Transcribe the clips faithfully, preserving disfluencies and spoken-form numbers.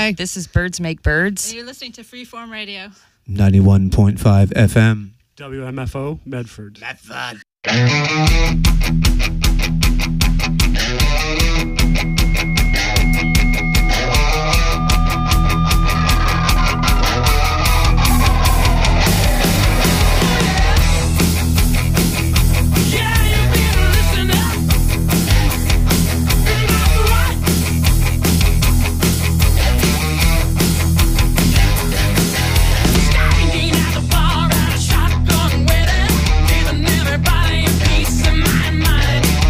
Hi. This is Birds Make Birds. And you're listening to Freeform Radio. ninety-one point five F M. W M F O, Medford. Medford. Everybody a piece of my mind.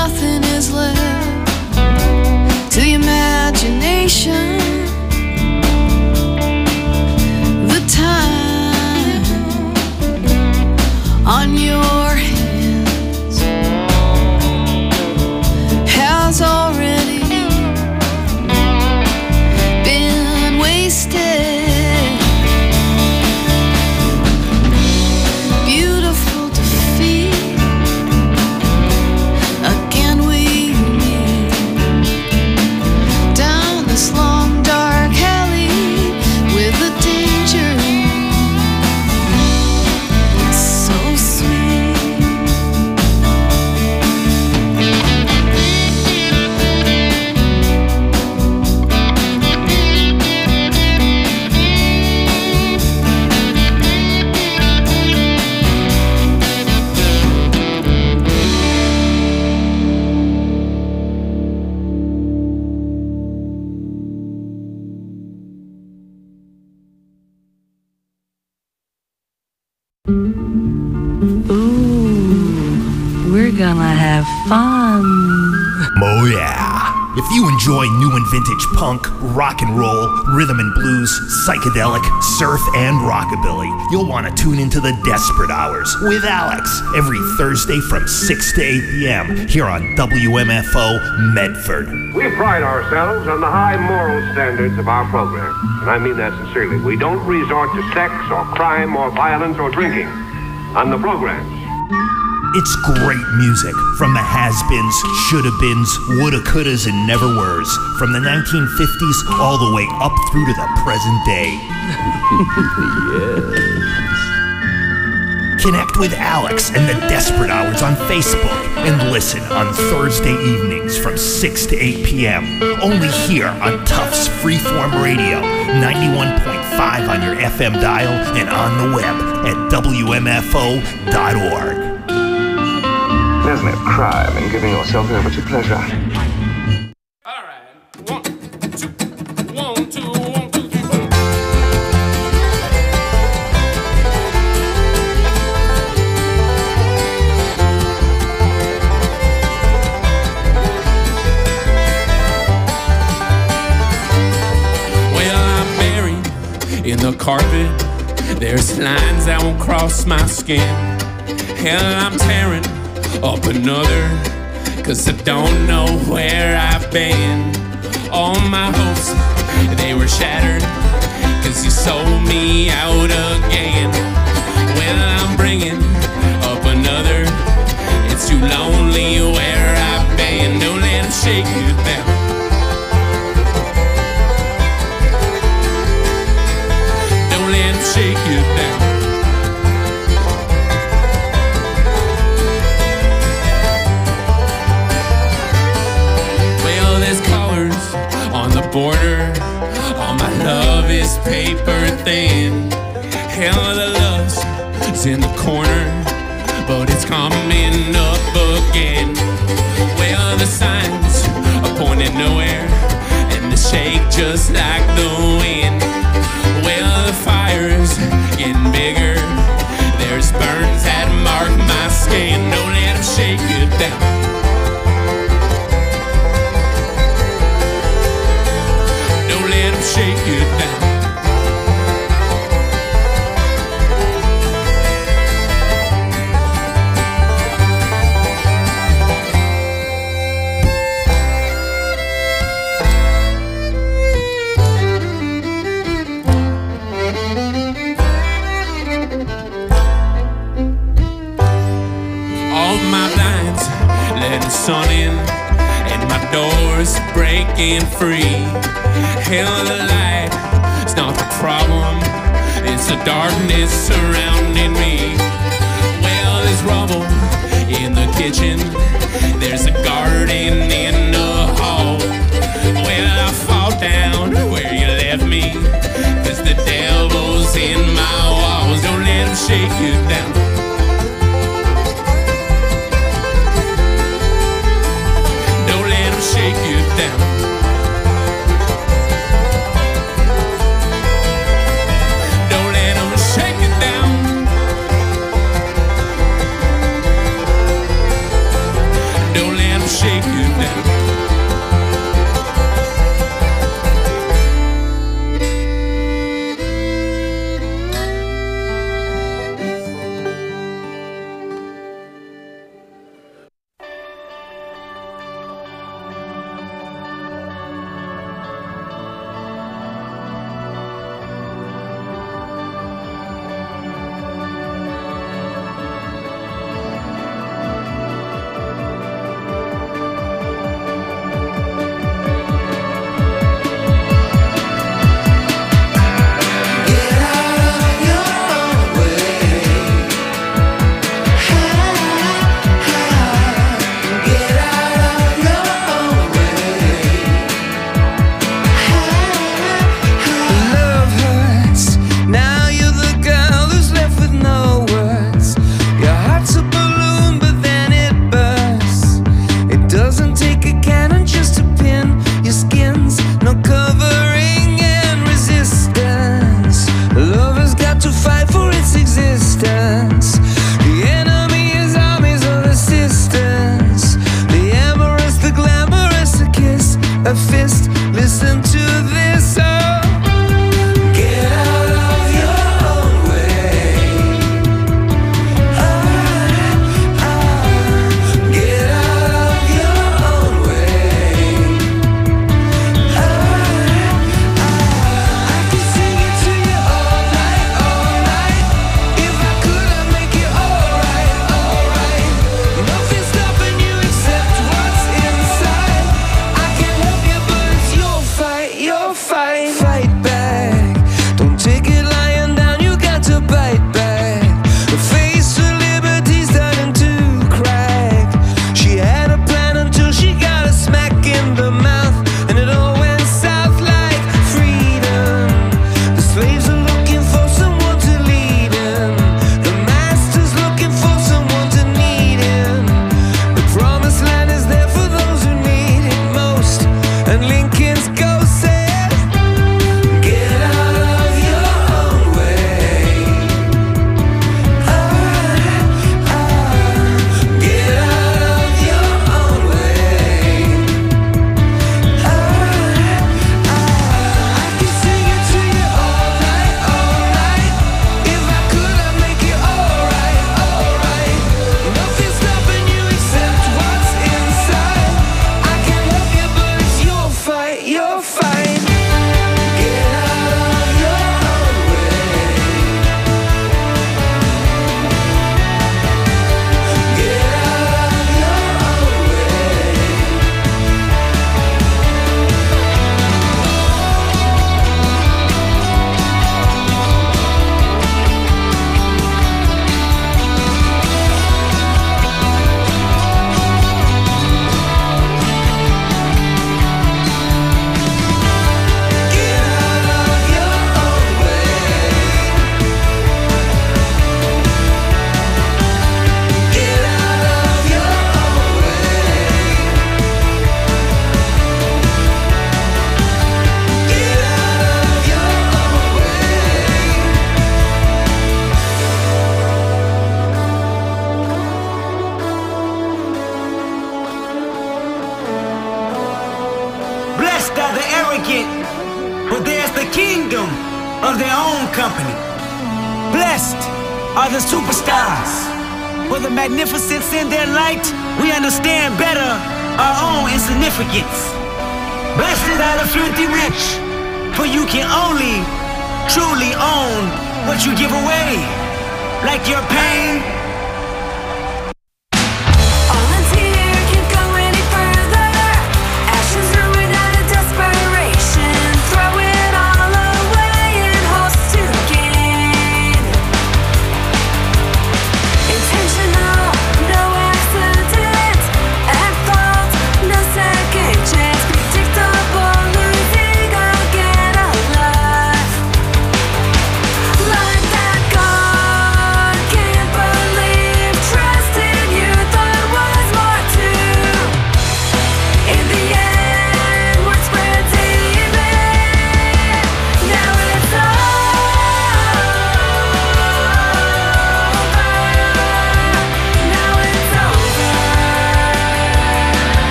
nothing is left to the imagination. The time on your hands has already been wasted. Gonna have fun. Oh yeah. If you enjoy new and vintage punk, rock and roll, rhythm and blues, psychedelic, surf, and rockabilly, you'll want to tune into the Desperate Hours with Alex every Thursday from six to eight p.m. here on W M F O Medford. We pride ourselves on the high moral standards of our program, and I mean that sincerely. We don't resort to sex or crime or violence or drinking on the programs. It's great music from the has-beens, shoulda-beens, woulda-couldas, and never-weres, from the nineteen fifties all the way up through to the present day. Yes. Connect with Alex and the Desperate Hours on Facebook and listen on Thursday evenings from six to eight p.m. only here on Tufts Freeform Radio, ninety-one point five on your F M dial and on the web at W M F O dot org. There's no crime in giving yourself over to pleasure. All right. One, two, one, two, one, two, three, four. Well, I'm buried in the carpet. There's lines that won't cross my skin. Hell, I'm tearing up another, cause I don't know where I've been. All my hopes, they were shattered, cause you sold me out again. Well, I'm bringing up another. It's too lonely where I've been. Don't let them shake you down. Don't let them shake you down. Border, all my love is paper thin. Hell, the lust's in the corner, but it's coming up again. Well, the signs are pointing nowhere, and the shake just like the wind. Well, the fire's getting bigger. There's burns that mark my skin. Don't let them shake you down. Shake you down. All my blinds let the sun in, and my doors breaking free. Hell, the light, it's not the problem, it's the darkness surrounding me. Well, there's rubble in the kitchen, there's a garden in the hall. Well, I fall down where you left me, cause the devil's in my walls. Don't let him shake you down. Don't let him shake you down. like it, but there's the kingdom of their own company. Blessed are the superstars. For the magnificence in their light, we understand better our own insignificance. Blessed are the filthy rich, for you can only truly own what you give away, like your pain. Like that God can't believe.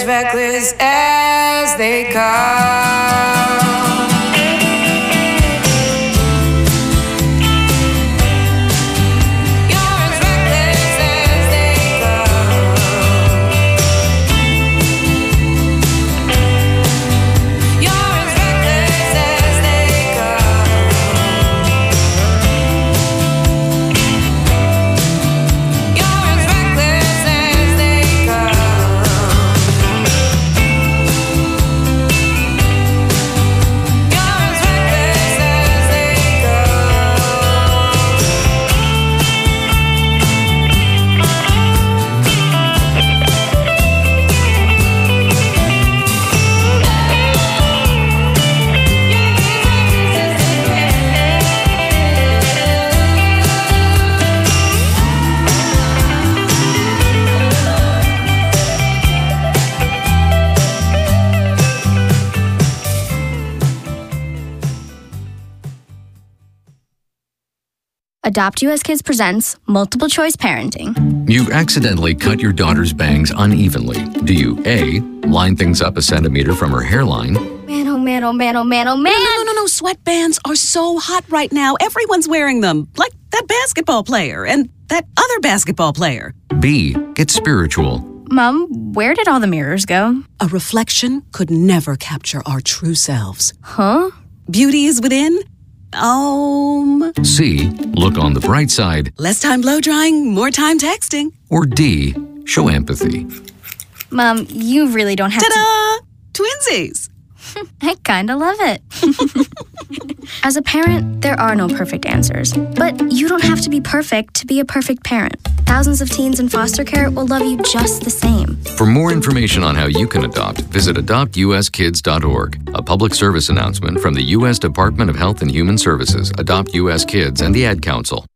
as reckless as they come. Adopt U S Kids presents Multiple Choice Parenting. You accidentally cut your daughter's bangs unevenly. Do you A, line things up a centimeter from her hairline? Man, oh man, oh man, oh man, oh man! No, no, no, no, no. Sweatbands are so hot right now. Everyone's wearing them. Like that basketball player and that other basketball player. B, get spiritual. Mom, where did all the mirrors go? A reflection could never capture our true selves. Huh? Beauty is within. Um. C, look on the bright side. Less time blow drying, more time texting. Or D, show empathy. Mom, you really don't have Ta-da! to... Twinsies! I kinda love it. As a parent, there are no perfect answers. But you don't have to be perfect to be a perfect parent. Thousands of teens in foster care will love you just the same. For more information on how you can adopt, visit adopt u s kids dot org. A public service announcement from the U S Department of Health and Human Services, Adopt U S Kids, and the Ad Council.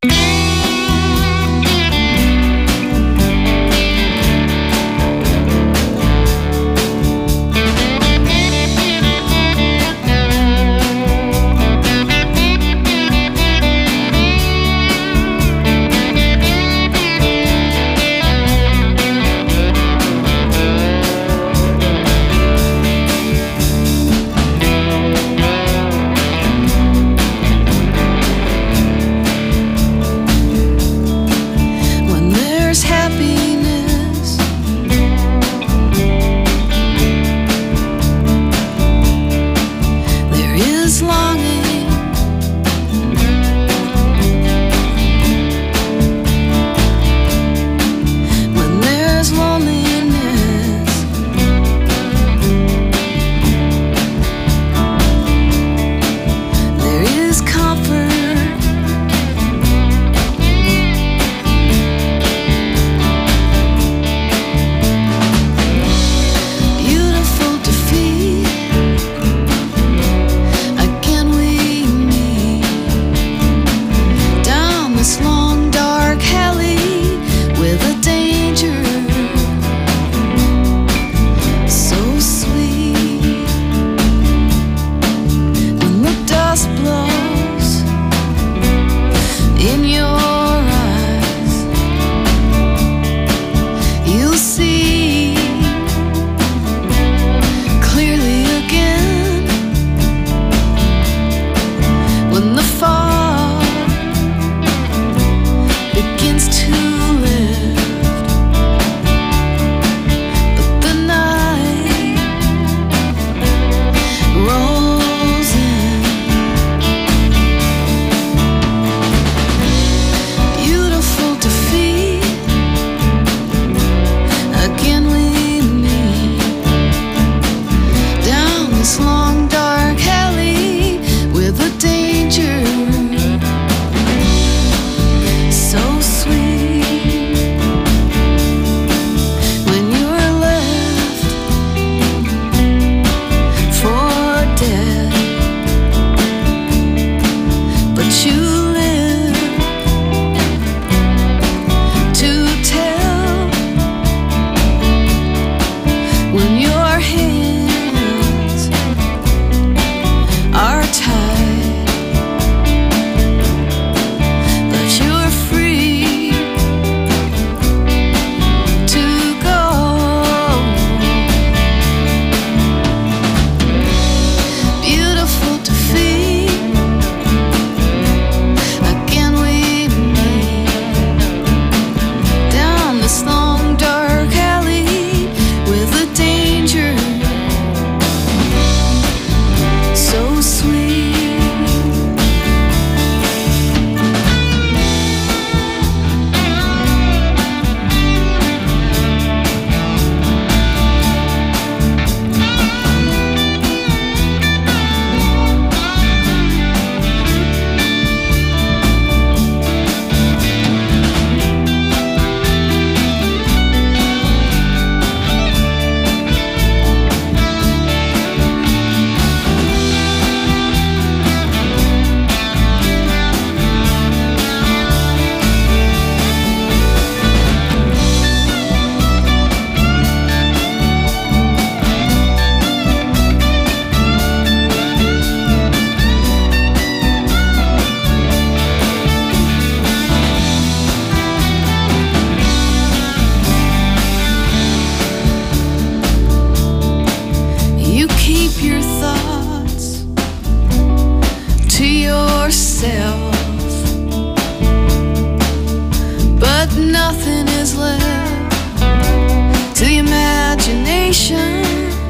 is left to the imagination.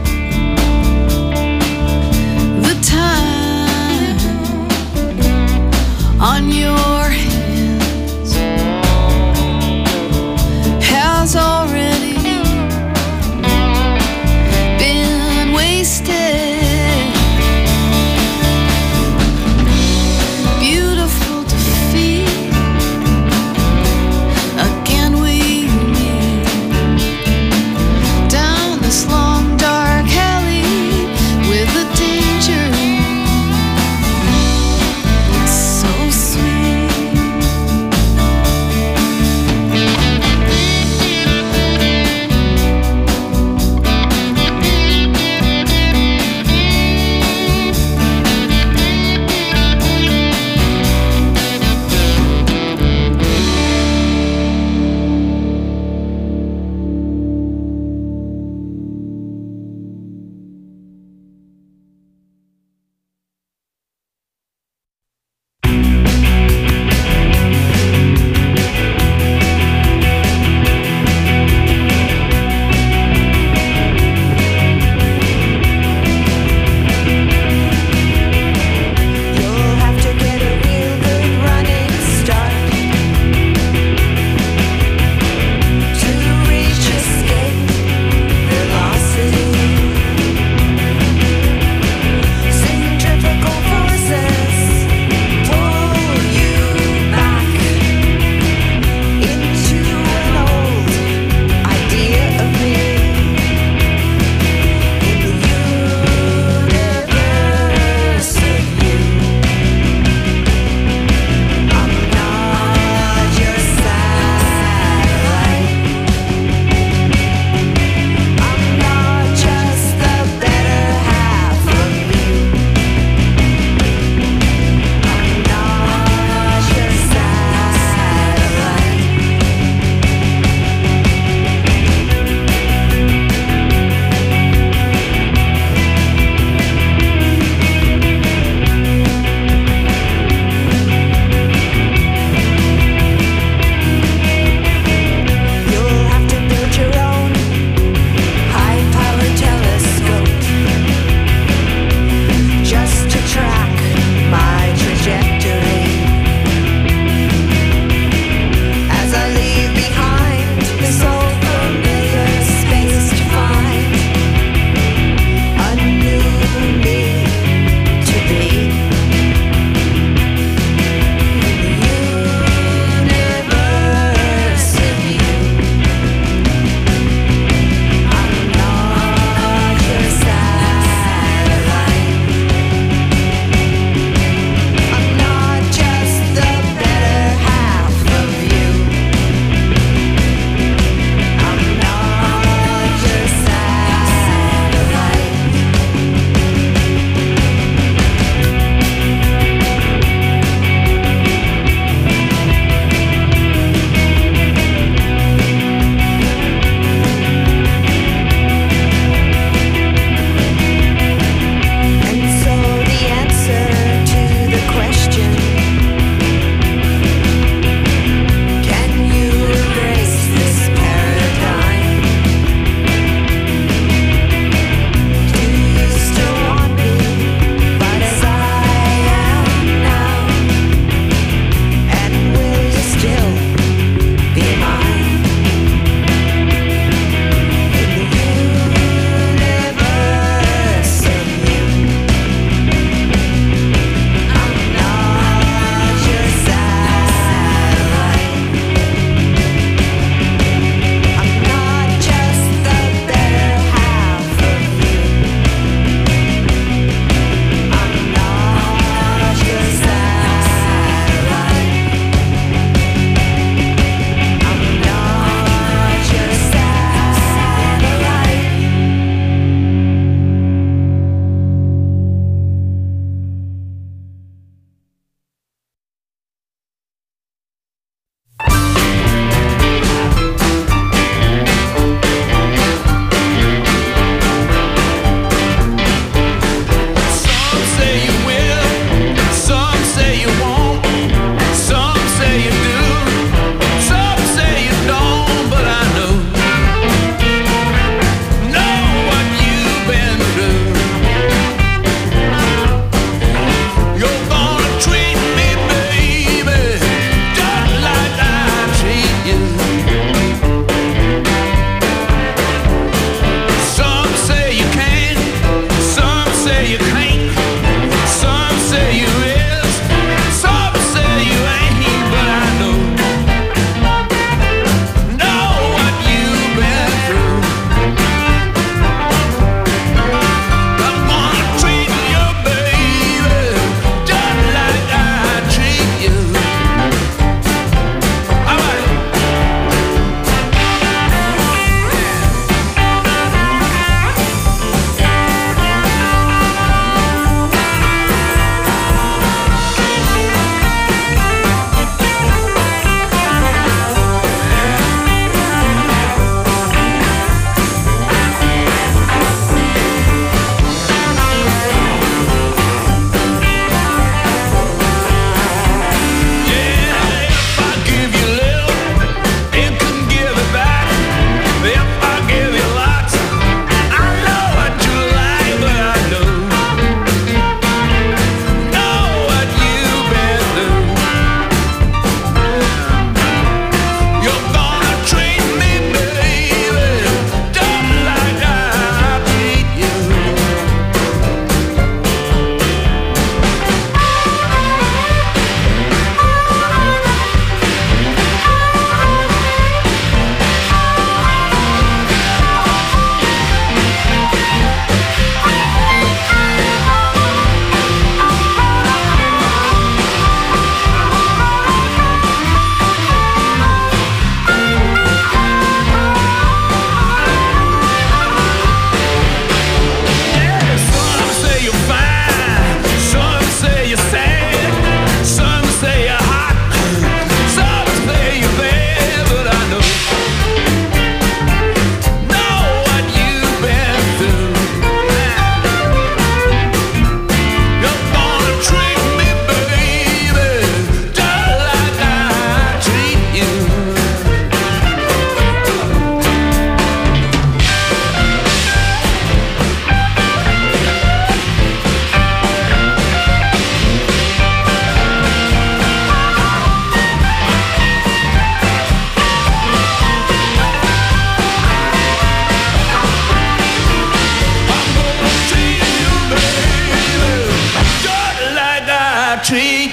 The time on your hands has already been wasted. Beautiful defeat. Again we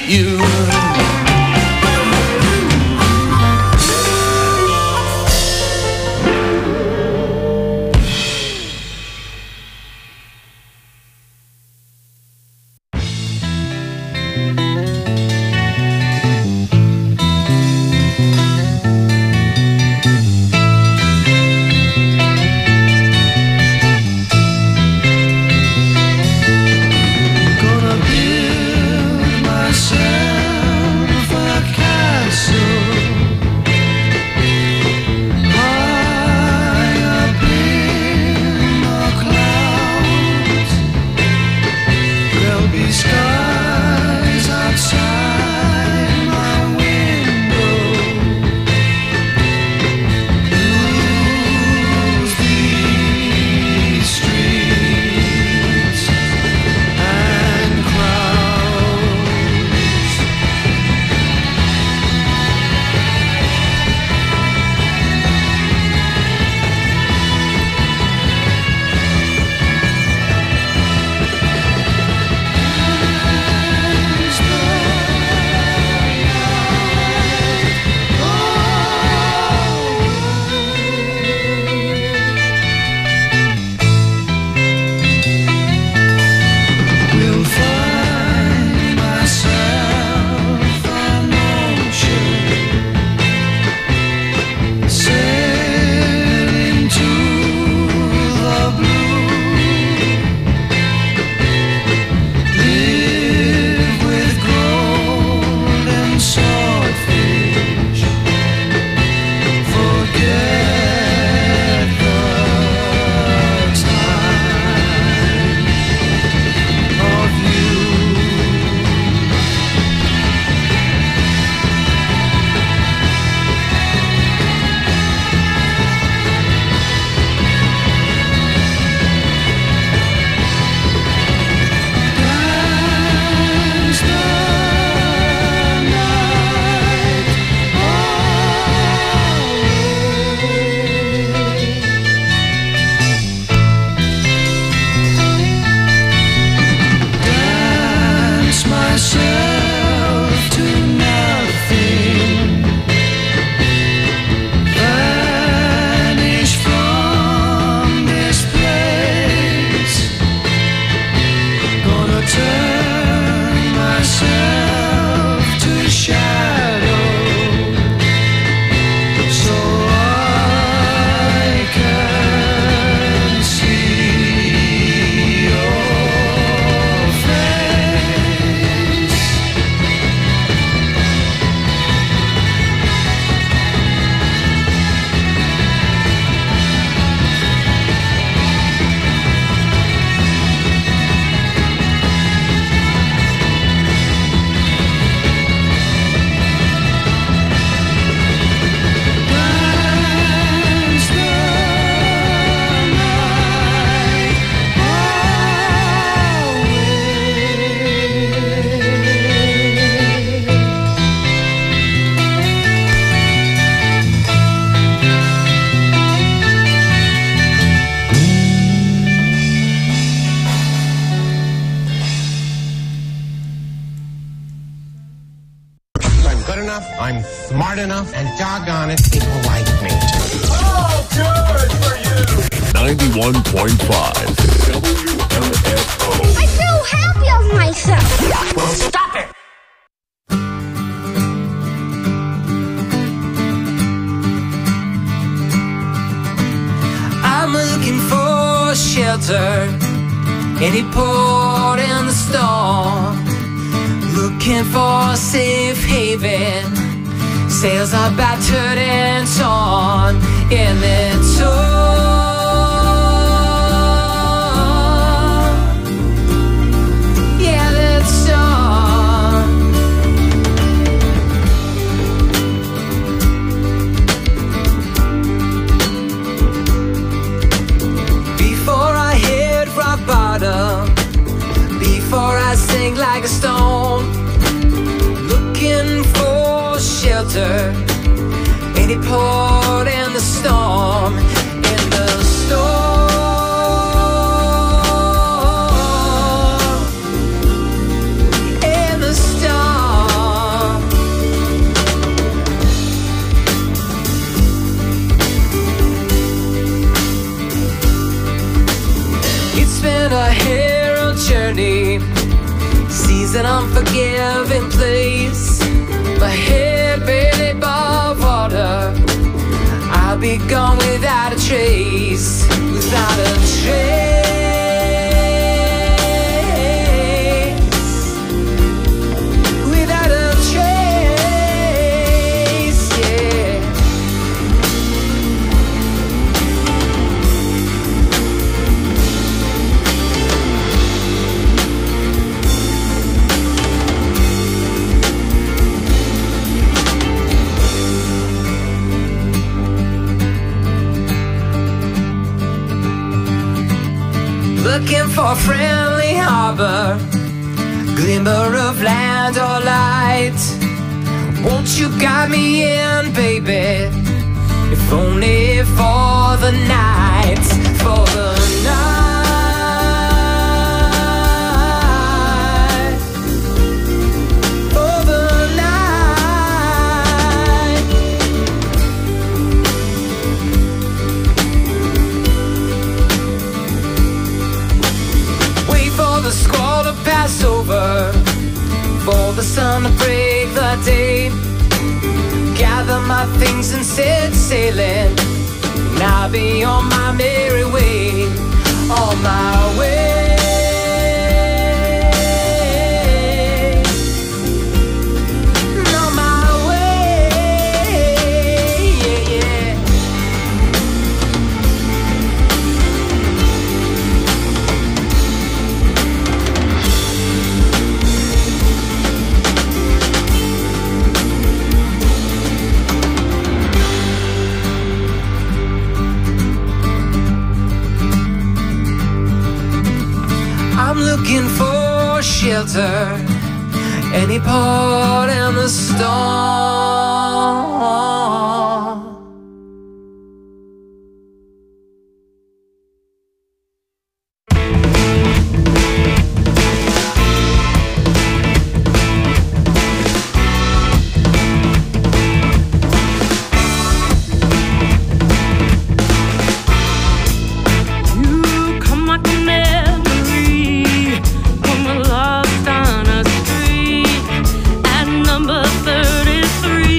you. I'm smart enough, and doggone it, people like me. Oh, good for you! ninety-one point five W M F O. I feel happy of myself. Well, stop it! I'm looking for shelter, any port in the storm. Looking for a safe haven. Sails are battered and torn in the torn. Yeah, that's torn. Before I hit rock bottom, before I sink like a stone, looking for shelter, any port in the storm, in the storm, in the storm. It's been a hero journey, season unforgiving place. My head barely above water, I'll be gone without a trace, without a trace. Looking for a friendly harbor, glimmer of land or light. Won't you guide me in, baby? If only for the night, for the night, for the night. Wait for the squall to pass over, for the sun to break the day. Gather my things and set sailing, and I'll be on my merry way, on my way. On my way, yeah, yeah. I'm looking for shelter, any port in the storm. Lost on a street at number thirty-three.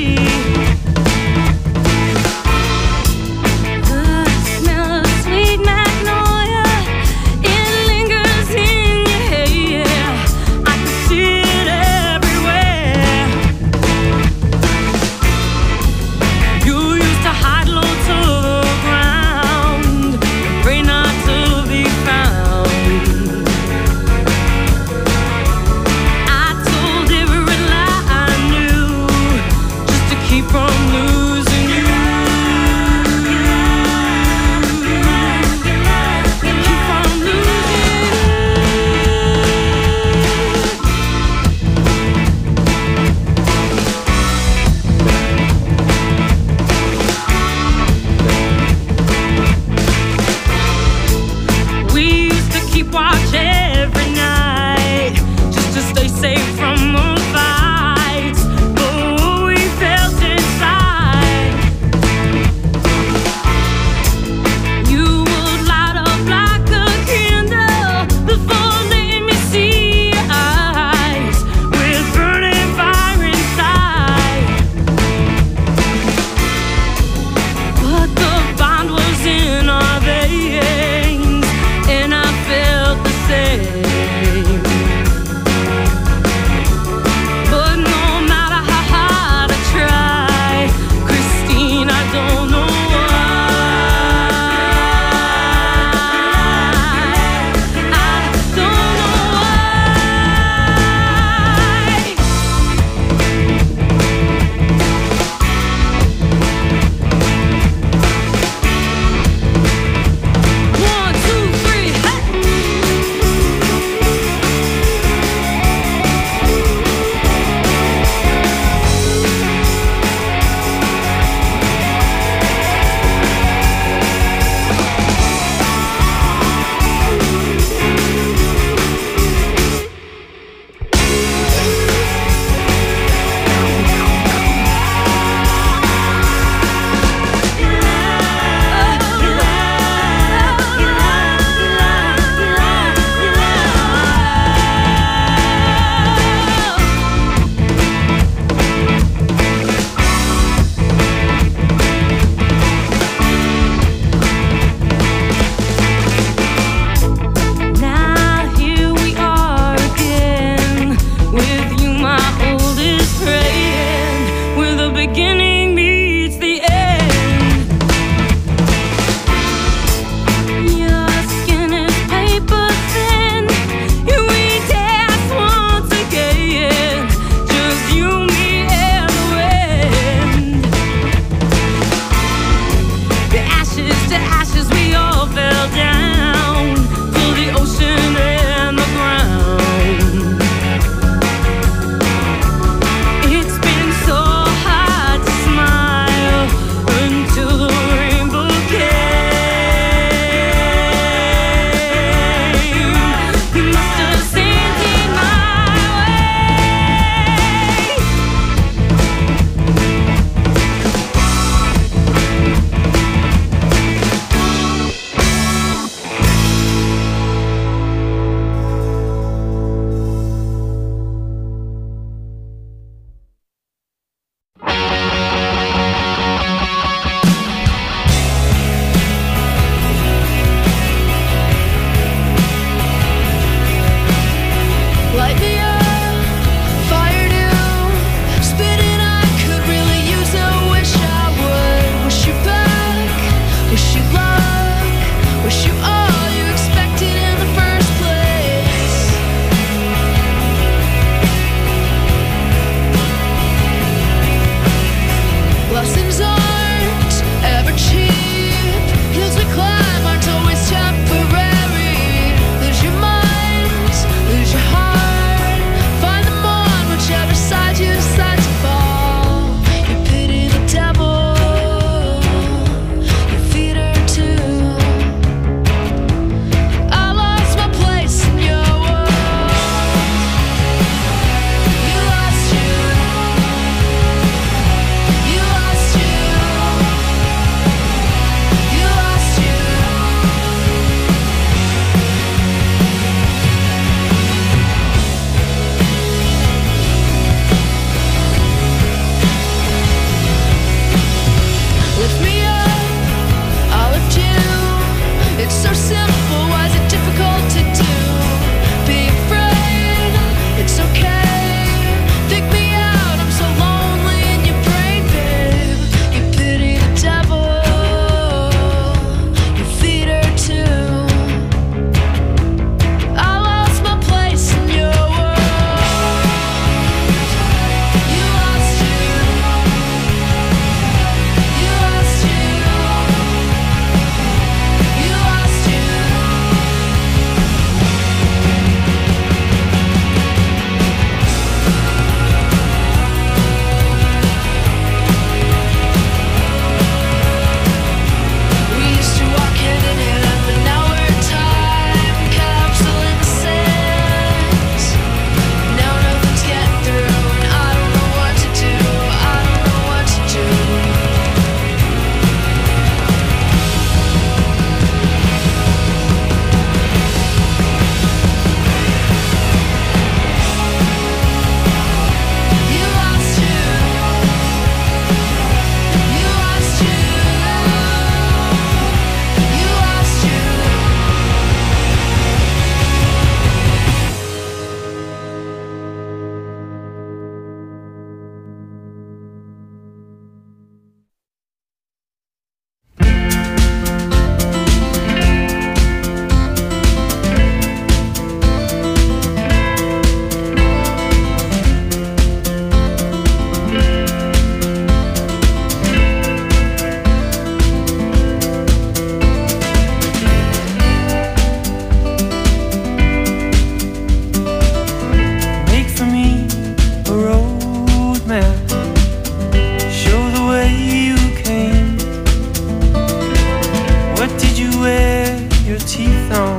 strong.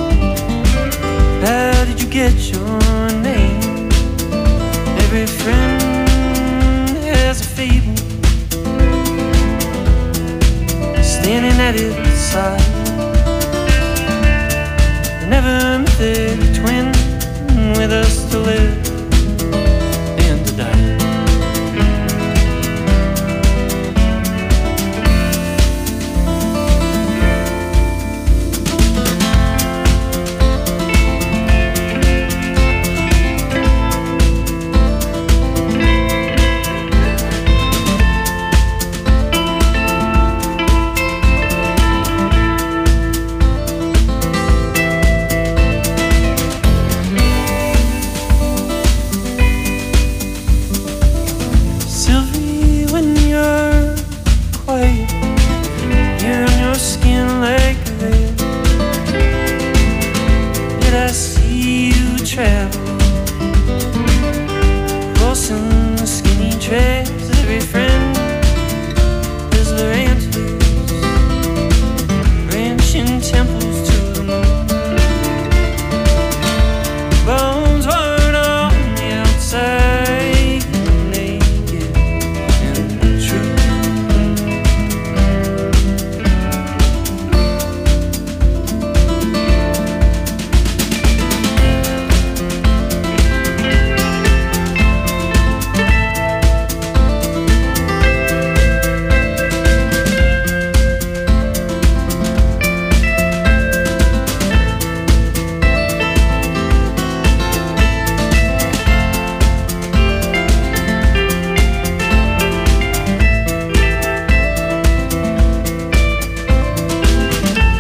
How did you get your name? Every friend has a fable, standing at its side. Never met a twin with us to live.